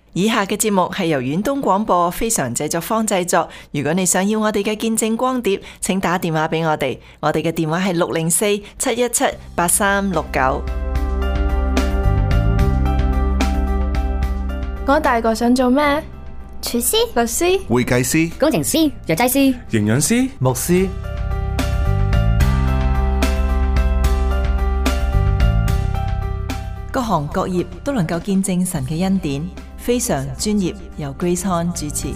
以下嘅節目係由遠東廣播非常製作坊製作。如果你想要我哋嘅見證光碟，請打電話俾我哋。我哋嘅電話係604-717-8369。 我大個想做咩？ 廚師、 律師、 會計師、 工程師、藥劑師、 營養師、 牧師。 各行各業都能夠見證神嘅恩典，非常專業，由 Grace Han 主持。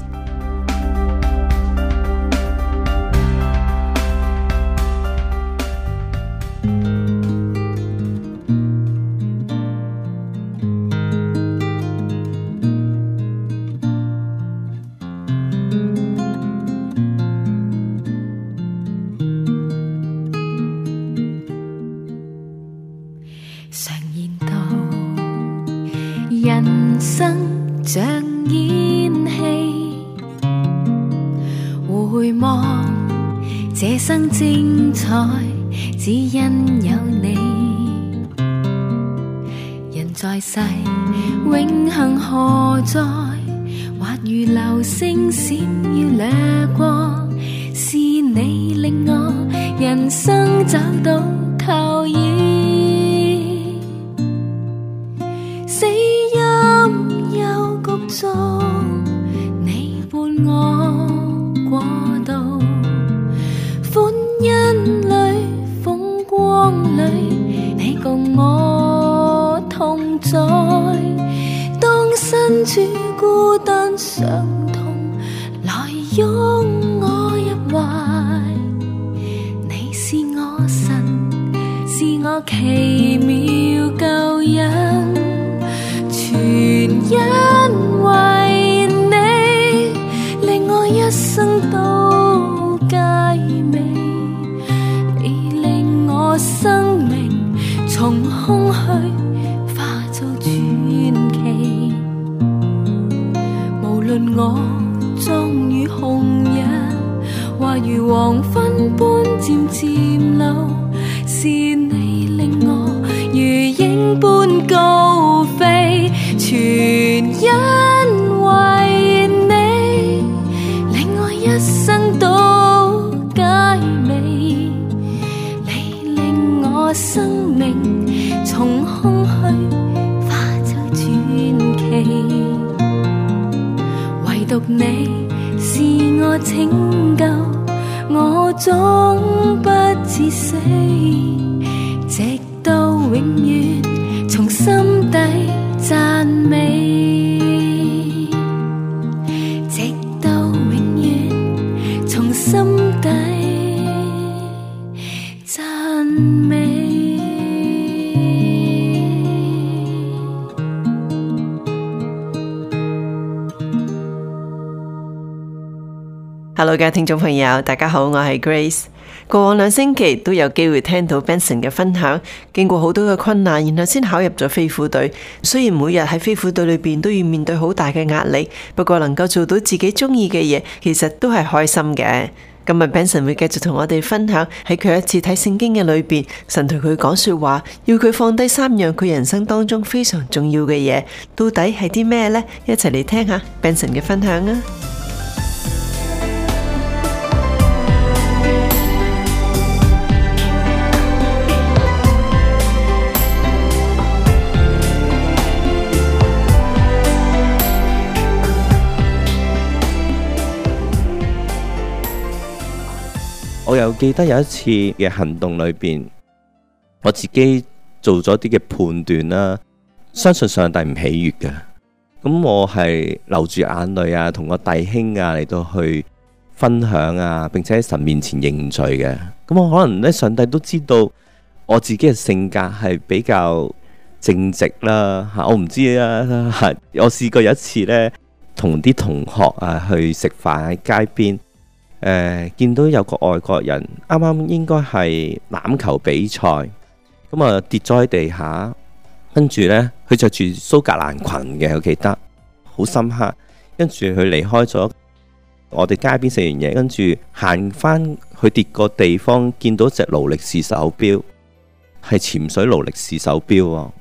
常言道，人生像演戲，回望這生精彩，只因有你。人在世，永恆何在？或如流星閃耀掠過，是你令我人生找到靠倚。你伴我過渡，歡欣裏風光裏，你共我同在。當身處孤單傷痛，來擁我入懷。你是我神，是我奇妙救恩，全因為你令我一生都佳美，你令我生命從空虛化做傳奇。無論我終遇紅日，或如黃昏般漸漸老，是你令我如鷹般高飛，全因為你令我一生都佳美，你令我生命從空虛化作傳奇。唯獨你是我拯救，我終不致死，直到永遠從心底讚美，直到永遠從心底讚美。 Hello， 各位聽眾朋友，大家好，我係 Grace。過往2星期都有機會聽到 Benson 嘅分享，經過好多嘅困難，然後先考入咗飛虎隊。雖然每日喺飛虎隊裏邊都要面對好大嘅壓力，不過能夠做到自己中意嘅嘢，其實都係開心嘅。今日 Benson 會繼續同我哋分享喺佢一次睇聖經嘅裏邊，神同佢講說話，要佢放低3樣佢人生當中非常重要嘅嘢，到底係啲咩呢？一齊嚟聽下 Benson 嘅分享啊！ 我又記得有一次嘅行動裏邊，我自己做咗啲嘅判斷啦，相信上帝唔喜悅嘅。咁我係流住眼淚啊，同個弟兄啊嚟到去分享啊，並且喺神面前認罪嘅。咁我可能咧，上帝都知道我自己嘅性格係比較正直啦嚇。我唔知啊，我試過有一次咧，同啲同學啊去食飯喺街邊。見到有個外國人，啱啱應該係欖球比賽，咁啊跌咗喺地下，跟住呢，佢着住蘇格蘭裙嘅，我記得好深刻。跟住佢離開咗我哋街邊食完嘢，跟住行翻去跌個地方，見到隻勞力士手錶，係潛水勞力士手錶喎。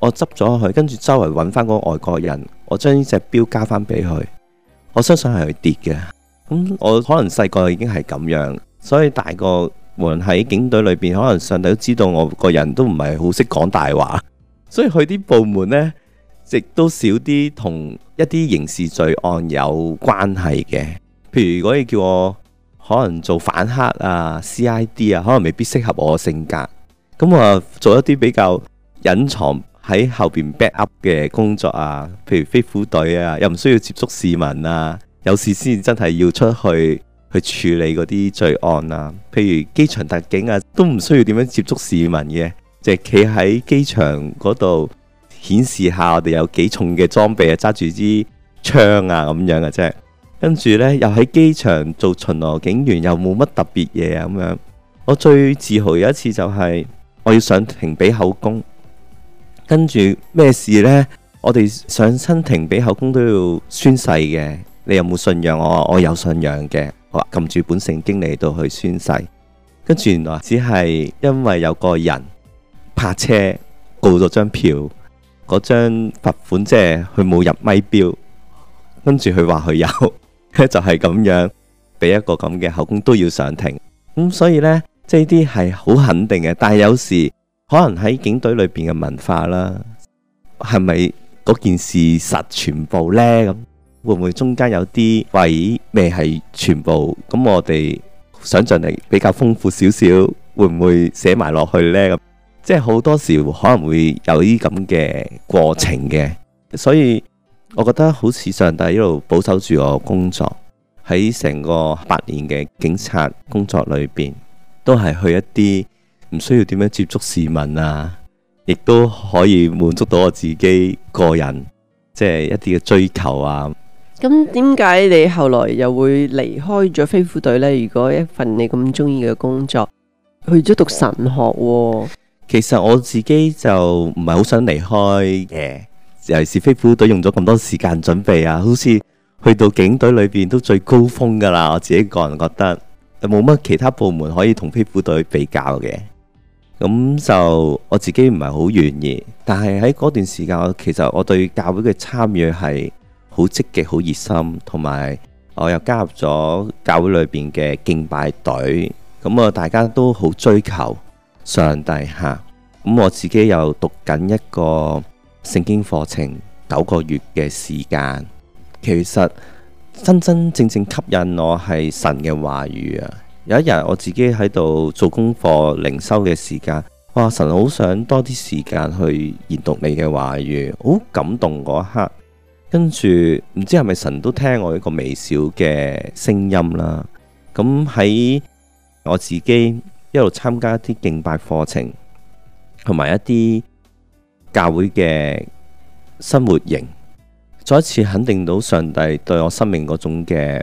我執咗佢，跟住周圍揾翻嗰個外國人，我將呢隻錶交翻俾佢，我相信係佢跌嘅。咁我可能細個已經係咁樣，所以大個無論喺警隊裏邊，可能上帝都知道我個人都唔係好識講大話，所以去啲部門呢，亦都少啲同一啲刑事罪案有關係嘅。譬如如果你叫我可能做反黑啊、CID 啊，可能未必適合我嘅性格。咁我做一啲比較隱藏喺後邊 back up 嘅工作啊，譬如飛虎隊啊，又唔需要接觸市民啊，有事先真係要出去處理嗰啲罪案啊。譬如機場特警啊，都唔需要點樣接觸市民嘅，就係企喺機場嗰度顯示下我哋有幾重嘅裝備啊，揸住支槍啊咁樣嘅啫。跟住呢，又喺機場做巡邏警員，又冇乜特別嘢啊咁樣。我最自豪有一次就係我要上庭俾口供，跟住咩事呢？我哋上親庭俾口供都要宣誓嘅。你有冇信仰我？我有信仰嘅。我撳住本聖經嚟到去宣誓，跟住原來只係因為有個人泊車告咗張票，嗰張罰款即係佢冇入咪標，跟住佢話佢有，就係咁樣俾一個咁嘅口供都要上庭。咁所以呢，即係呢啲係好肯定嘅。但係有時可能喺警隊裏邊嘅文化啦，係咪嗰件事實全部呢？咁會唔會中間有啲位未係全部？咁我哋想像力比較豐富少少，會唔會寫埋落去呢？咁即係好多時可能會有啲咁嘅過程嘅。所以我覺得好似上帝一路保守住我工作，喺成個8年嘅警察工作裏邊，都係去一啲唔需要點樣接觸市民啊，亦都可以滿足到我自己個人即係一啲嘅追求啊。 咁點解你後來又會離開咗飛虎隊呢？如果一份你咁中意嘅工作，去咗讀神學喎。 其實我自己就唔係好想離開嘅，尤其是飛虎隊用咗咁多時間準備啊，好似去到警隊裏邊都最高峰噶啦。我自己個人覺得冇乜其他部門可以同飛虎隊比較嘅，咁就我自己唔係好願意。但係喺嗰段時間，其實我對教會嘅參與係好積極、好熱心，同埋我又加入咗教會裏邊嘅敬拜隊。咁啊，大家都好追求上帝吓。咁我自己又讀緊一個聖經課程9個月嘅時間。其實真真正正吸引我係神嘅話語啊！有一日我自己喺度做功課靈修嘅時間，哇！神好想多啲時間去研讀你嘅話語，好感動嗰一刻。跟住唔知係咪神都聽我一個微小嘅聲音啦。咁喺我自己一路參加一啲敬拜課程，同埋一啲教會嘅生活營，再一次肯定到上帝對我生命嗰種嘅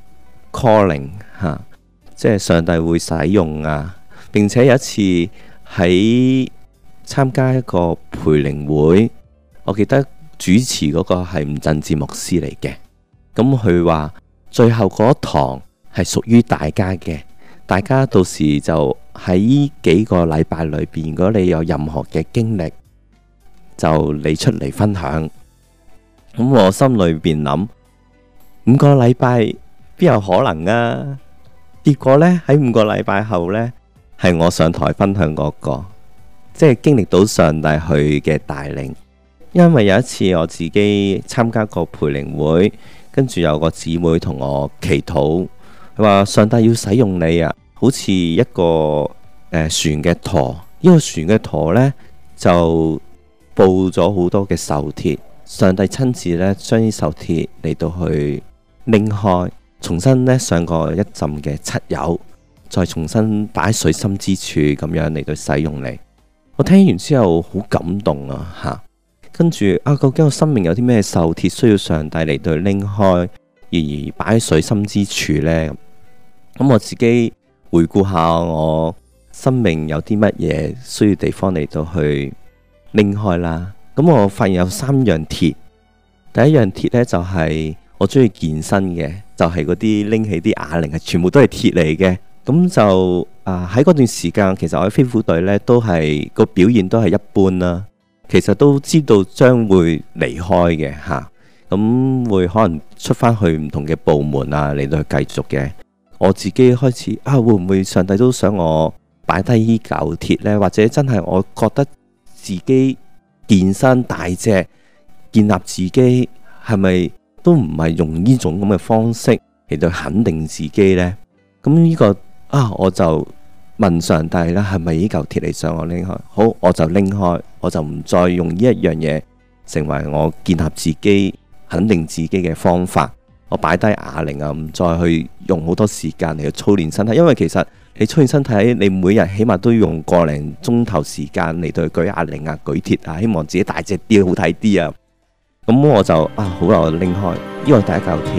calling 吓，即係上帝會使用啊。並且有一次喺參加一個培靈會，我記得主持嗰個係吳振志牧師嚟嘅。咁佢話最後嗰一堂係屬於大家嘅，大家到時就喺幾個禮拜裏邊，如果你有任何嘅經歷，就你出嚟分享。咁我心裏邊諗，5個禮拜邊有可能啊？結果呢，喺5個禮拜後呢，係我上台分享嗰個，即係經歷到上帝佢嘅帶領。因為有一次我自己參加個培靈會，跟住有個姊妹同我祈禱，佢話上帝要使用你啊，好似一個船嘅舵，呢個船嘅舵呢，就布咗好多嘅銹鐵，上帝親自呢將啲銹鐵嚟到去拎開，重新呢上過一浸嘅漆油，再重新擺喺水深之處咁樣嚟到使用你。我聽完之後好感動啊吓！跟住究竟我生命有啲咩銹鐵需要上帝嚟到拎開，而擺喺水深之處呢？咁我自己回顧下我生命有啲乜嘢需要地方嚟到去拎開啦。咁我發現有3樣鐵。第一樣鐵呢，就係我中意健身嘅，就係嗰啲拎起啲啞鈴係全部都係鐵嚟嘅。咁就喺嗰段時間，其實我喺飛虎隊呢，都係個表現都係一般啦。 其實都知道將會離開嘅嚇，咁會可能出翻去唔同嘅部門啊嚟到去繼續嘅。我自己開始會唔會上帝都想我擺低呢嚿鐵呢？或者真係我覺得自己健身大隻，建立自己係咪都唔係用呢種咁嘅方式嚟到肯定自己呢？咁呢個我就問上帝啦，係咪呢嚿鐵嚟想我拎開？好，我就拎開，我就唔再用呢一樣嘢成為我建立自己、肯定自己嘅方法。我擺低啞鈴啊，唔再去用好多時間嚟去操練身體，因為其實你操練身體，你每日起碼都要用個零鐘頭時間嚟到去舉啞鈴啊、舉鐵啊，希望自己大隻啲、好睇啲啊。咁我就好啦，我拎開，呢個係第一嚿鐵。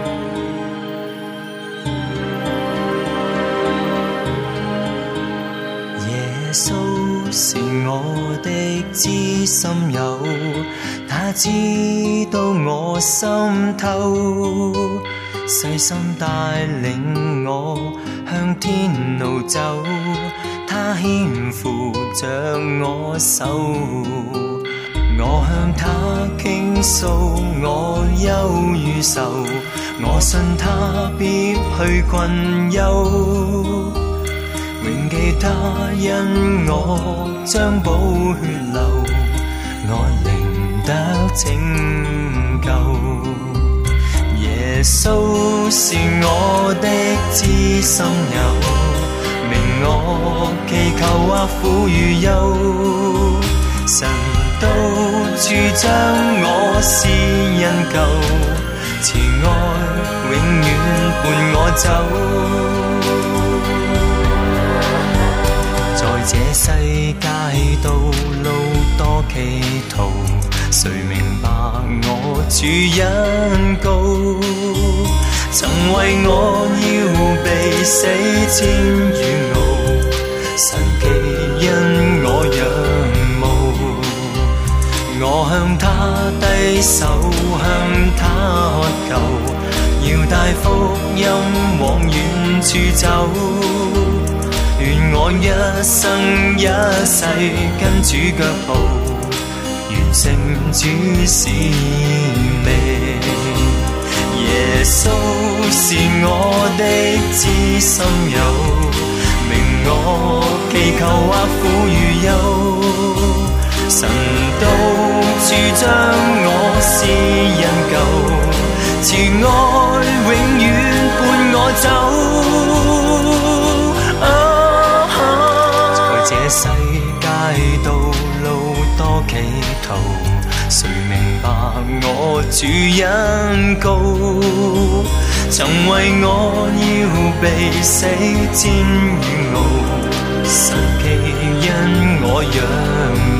耶穌是我的知心友，他知道我心頭，細心帶領我向天路走，他牽扶着我手，我向他傾訴我憂與愁，我信他必去困憂，永記他因我將寶血流，我靈得拯救。耶穌是我的知心友，明我祈求或苦與憂，神到處將我施恩救，慈愛永遠伴我走。在這世界道路多歧途，誰明白我主恩膏？曾為我要避死千與傲，神奇因我仰慕，我向他低手，向他渴求，要帶福音往遠處走。願我一生一世跟主腳步，完成主使命。耶穌是我的知心友，明我祈求或苦與憂，神到處將我施恩救，慈愛永遠伴我走。這世界道路多歧途，誰明白我主恩膏？曾為我要避死煎與熬，神奇因我仰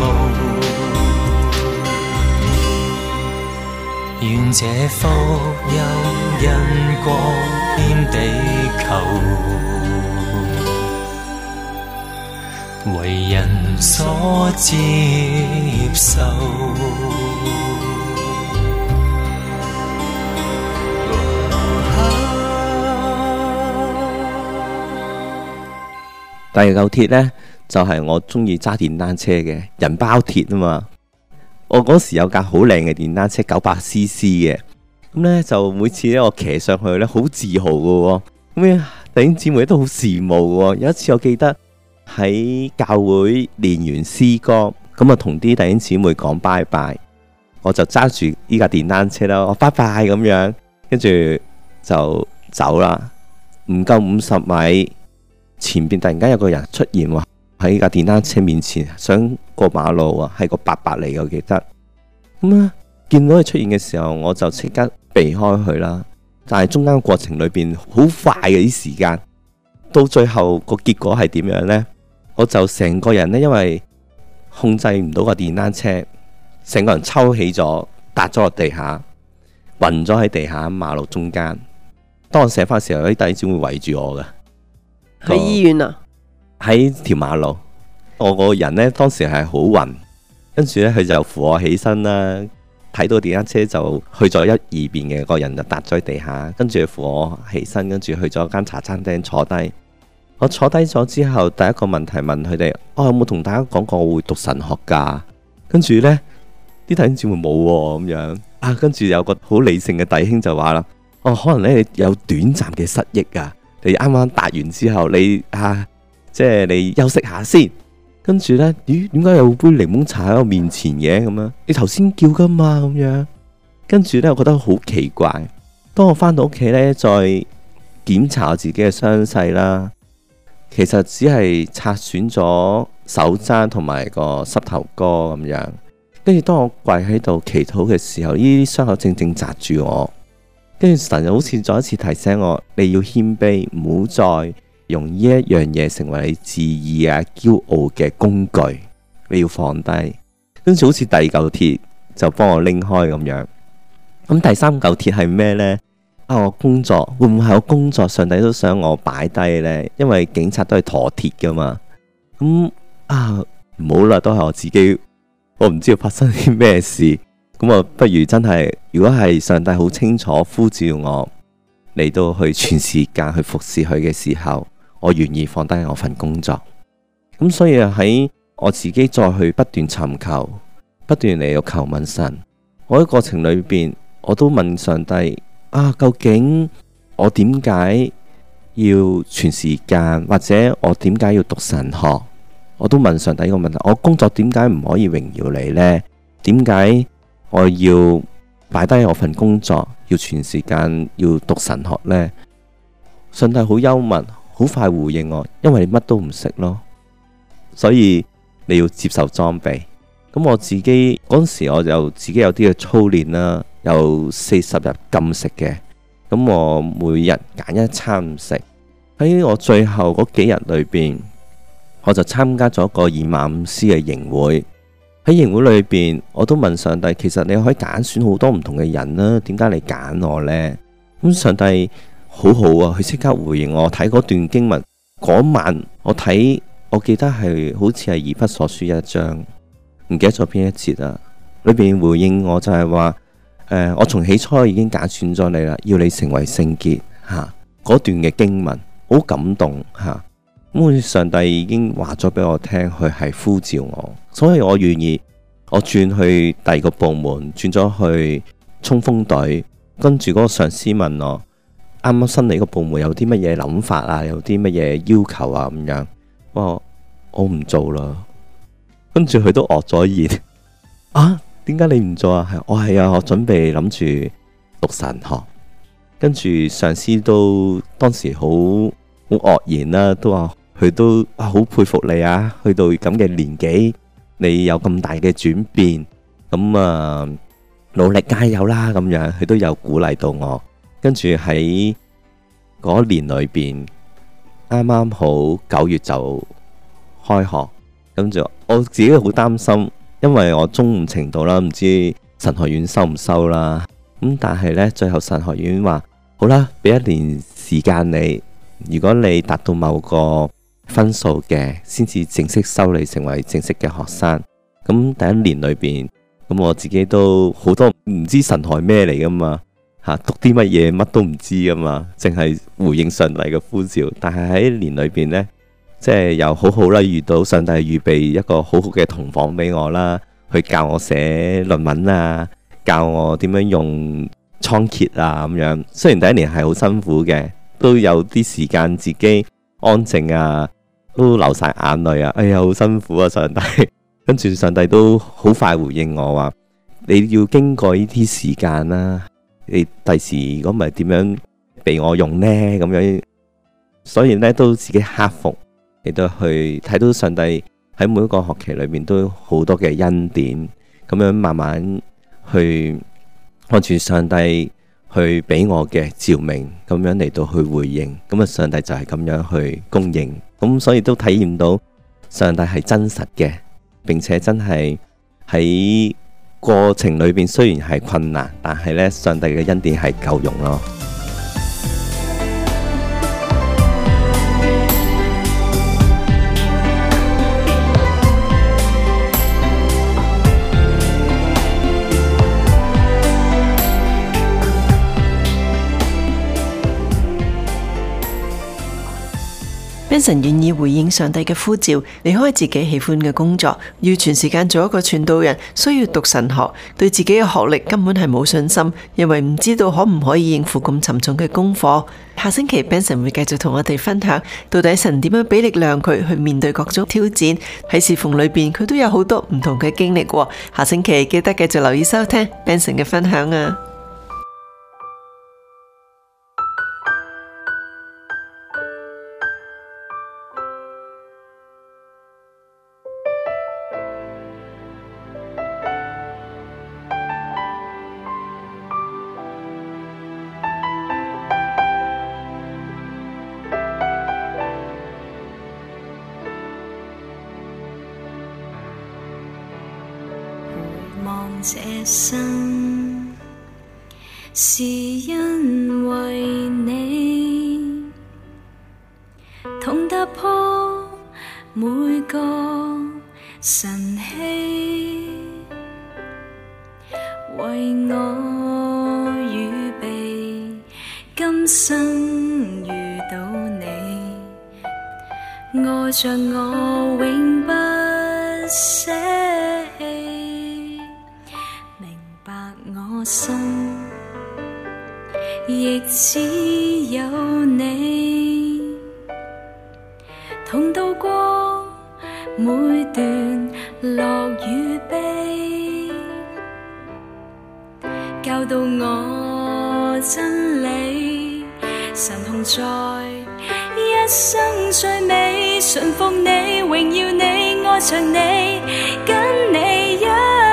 慕。願這福音因光遍地球，為人所接受。 第二嚿鐵呢，就係我中意揸電單車嘅人包鐵啊嘛。我嗰時有架好靚嘅電單車900cc 嘅，咁呢就每次呢我騎上去呢好自豪嘅，咁弟兄姊妹都好羨慕嘅。有一次我記得喺教會練完詩歌，咁啊同啲弟兄姊妹講拜拜，我就揸住呢架電單車啦，我拜拜咁樣，跟住就走啦。唔夠50米，前邊突然間有個人出現喎，喺架電單車面前想過馬路啊，係個伯伯嚟嘅，我記得。咁啊，見到佢出現嘅時候，我就即刻避開佢啦。但係中間過程裏邊好快嘅啲時間，到最後個結果係點樣呢？我就成個人呢，因為控制唔到個電單車，成個人抽起咗，搭咗落地下，暈咗喺地下馬路中間。當我醒翻嘅時候，有啲弟兄姊妹圍住我嘅。 喺醫院啊？ 喺條馬路，我個人呢，當時係好暈，跟住呢，佢就扶我起身啦。睇到電單車就去咗一二邊嘅，個人就搭咗喺地下，跟住扶我起身，跟住去咗間茶餐廳坐低。我坐低咗之後，第一個問題問佢哋：有冇同大家講過我會讀神學㗎？ 跟住呢啲弟兄姊妹冇喎咁樣啊，跟住有個好理性嘅弟兄就話啦，哦，可能咧你有短暫嘅失憶啊，你啱啱答完之後，即係你休息下先。跟住呢，咦，點解有杯檸檬茶喺我面前嘅咁樣？你頭先叫噶嘛咁樣？跟住呢，我覺得好奇怪。當我翻到屋企呢，再檢查我自己嘅傷勢啦，其實只係擦損咗手踭同埋個膝頭哥咁樣。跟住當我跪喺度祈禱嘅時候，呢啲傷口正正扎住我。跟住神就好似再一次提醒我，你要謙卑，唔好再用呢一樣嘢成為你自義啊、驕傲嘅工具，你要放低。跟住好似第二嚿鐵就幫我拎開咁樣。咁第三嚿鐵係咩呢？我工作會唔會係我工作上帝都想我擺低呢？因為警察都係陀鐵噶嘛。咁唔好啦，都係我自己，我唔知道發生啲咩事。咁我不如真係，如果係上帝好清楚呼召我嚟到去全時間去服侍佢嘅時候，我願意放低我份工作。咁所以喺我自己再去不斷尋求，不斷嚟到求問神。我喺過程裏邊，我都問上帝究竟我點解要全時間，或者我點解要讀神學？我都問上帝一個問題：我工作點解唔可以榮耀你呢？點解我要擺低我份工作，要全時間要讀神學呢？上帝好幽默，好快回應我，因為你乜都唔識咯，所以你要接受裝備。咁我自己嗰陣時，我就自己有啲嘅操練啦，有40日禁食嘅。咁我每日揀一餐唔食。喺我最後嗰幾日裏邊，我就參加咗個以馬忤斯嘅營會。喺營會裏邊，我都問上帝，其實你可以揀選好多唔同嘅人啦，點解你揀我呢？咁上帝好好啊，佢即刻回應我。睇嗰段經文嗰晚，我記得係好似係以弗所書1章，唔記得咗邊一節啊。裏邊回應我就係話，我從起初已經揀選咗你啦，要你成為聖潔吓。嗰段嘅經文好感動吓。咁上帝已經話咗俾我聽，佢係呼召我，所以我願意。我轉去第二個部門，轉咗去衝鋒隊，跟住嗰個上司問我，啱啱新嚟個部門有啲乜嘢諗法啊，有啲乜嘢要求啊咁樣。我唔做啦。跟住佢都愕咗然。點解你唔做啊？我準備諗住讀神學。跟住上司都當時好愕然啦，都話佢都好佩服你啊，去到咁嘅年紀，你有咁大嘅轉變，咁努力加油啦咁樣，佢都有鼓勵到我。跟住喺嗰年裏邊，啱啱好9月就開學，咁就我自己好擔心，因為我中五程度啦，唔知神學院收唔收啦。咁但係呢，最後神學院話好啦，俾1年時間你，如果你達到某個分數嘅，先至正式收你成為正式嘅學生。咁第1年裏邊，咁我自己都好多唔知神學咩嚟噶嘛，讀啲乜嘢乜都唔知噶嘛，淨係回應上帝嘅呼召。但係喺1年裏邊呢，即係又好好啦，遇到上帝預備一個好好嘅同房俾我啦，去教我寫論文啊，教我點樣用倉頡啊咁樣。雖然第1年係好辛苦嘅，都有啲時間自己安靜啊，都流晒眼淚啊！哎呀，好辛苦啊！上帝，跟住上帝都好快回應我話：你要經過呢啲時間啦，你第時如果唔係點樣被我用呢？咁樣，所以呢，都自己克服，亦都去睇到上帝喺每一個學期裏面都好多嘅恩典，咁樣慢慢去按住上帝去俾我嘅召命，咁樣嚟到去回應，咁上帝就係咁樣去供應，咁所以都體驗到上帝係真實嘅，並且真係喺過程裏邊雖然係困難，但係呢，上帝嘅恩典係夠用咯。 Benson 願意回應上帝嘅呼召，離開自己喜歡嘅工作，要全時間做一個傳道人，需要讀神學，對自己嘅學歷根本係冇信心，因為唔知道可唔可以應付咁沉重嘅功課。下星期 Benson 會繼續同我哋分享，到底神點樣俾力量佢去面對各種挑戰。喺侍奉裏邊，佢都有好多唔同嘅經歷喎。下星期記得繼續留意收聽 Benson 嘅分享啊！ 望這生是因為你痛打破每個晨曦，為我預備今生遇到你，愛着我永不捨棄。我心亦只有你，同渡過每段樂與悲，教導我真理，神同在，一生最美，順服你，榮耀你，愛着你，跟你一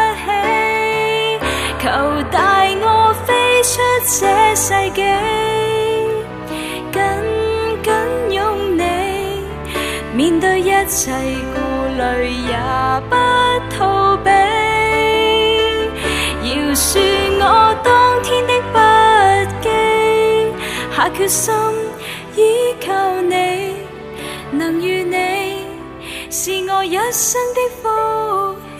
求帶我飛出這世紀，緊緊擁你，面對一切顧慮也不逃避，饒恕我當天的不羈，下決心依靠你，能與你是我一生的福氣。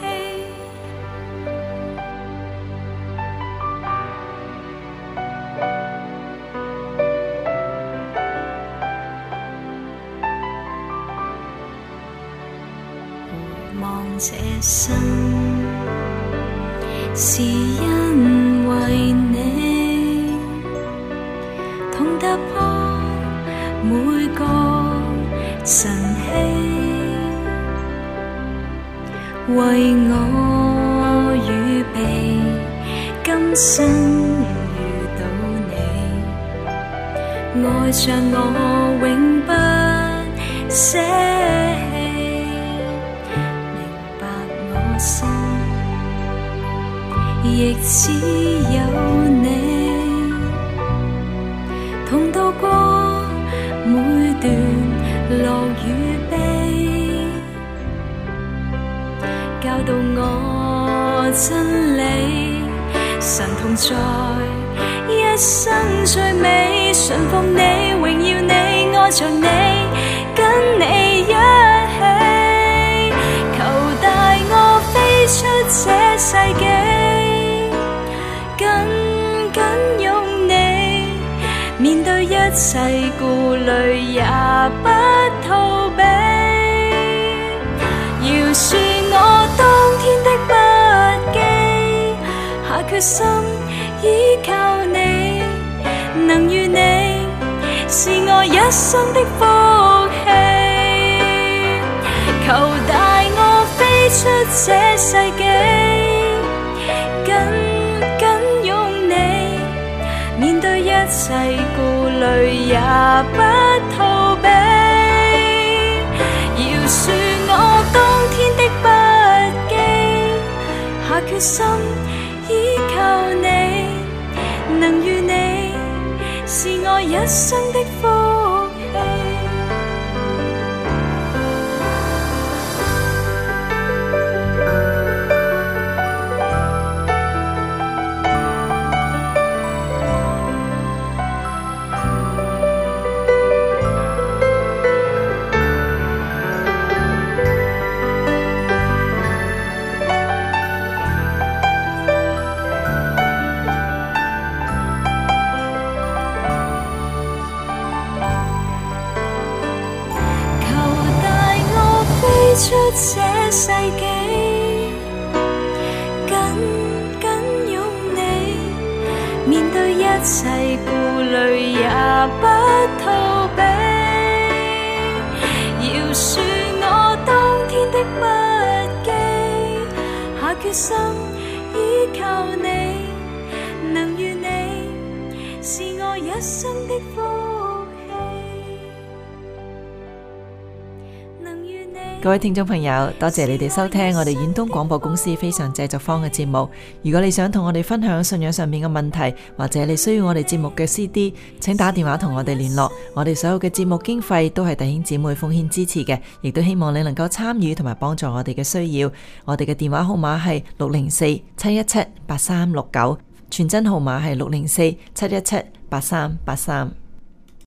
這生是因為你痛打破每個晨曦，為我預備今生遇到你，愛着我永不捨棄。心亦只有你，同渡過每段樂與悲，教導我真理，神同在，一生最美，順服你，榮耀你，愛着你，跟你一起，求帶我飛出這世紀，緊緊擁你，面對一切顧慮也不逃避，饒恕我當天的不羈，下決心依靠你，能與你是我一生的福氣，求帶我飛出這世紀，緊緊擁你，面對一切顧慮也不逃避，饒恕我當天的不羈，下決心依靠你，能與你是我一生的福氣。 出這世紀，緊緊擁你，面對一切顧慮也不逃避，饒恕我當天的不羈，下決心依靠你，能與你是我一生的福氣。 各位聽眾朋友，多謝你哋收聽我哋遠東廣播公司非常製作坊嘅節目。如果你想同我哋分享信仰上面嘅問題，或者你需要我哋節目嘅 CD， 請打電話同我哋聯絡。我哋所有嘅節目經費都係弟兄姊妹奉獻支持嘅，亦都希望你能夠參與同埋幫助我哋嘅需要。我哋嘅電話號碼係604-717-8369，傳真號碼係604-717-8383。